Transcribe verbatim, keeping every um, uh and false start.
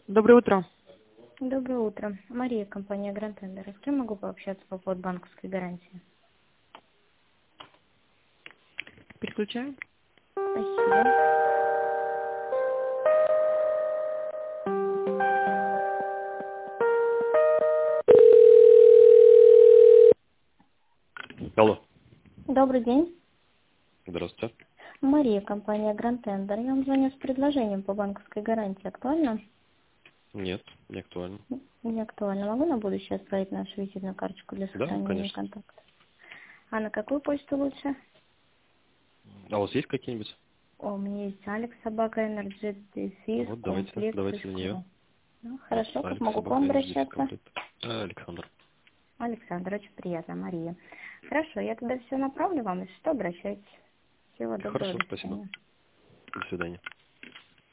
Доброе утро. Доброе утро. Мария, компания Grand Tender. С кем могу пообщаться по поводу банковской гарантии? Переключаем. Спасибо. Алло. Добрый день. Здравствуйте. Мария, компания Grand Tender. Я вам звоню с предложением по банковской гарантии. Актуально? Нет, не актуально. Не актуально. Могу на будущее оставить нашу визитную карточку для Да, сохранения конечно. контакта? А на какую почту лучше? А у вас есть какие-нибудь? О, у меня есть Алекс Собака Энерджи Дефис Вот, давайте, Комплект давайте на точка нее. ру. Ну, Вот, хорошо, как Алекс могу к Собака, вам Energy обращаться? Комплект. А, Александр. Александр, очень приятно, Мария. Хорошо, я тогда все направлю вам, если что, обращайтесь. Всего доброго, Хорошо, до спасибо. свидания. До свидания.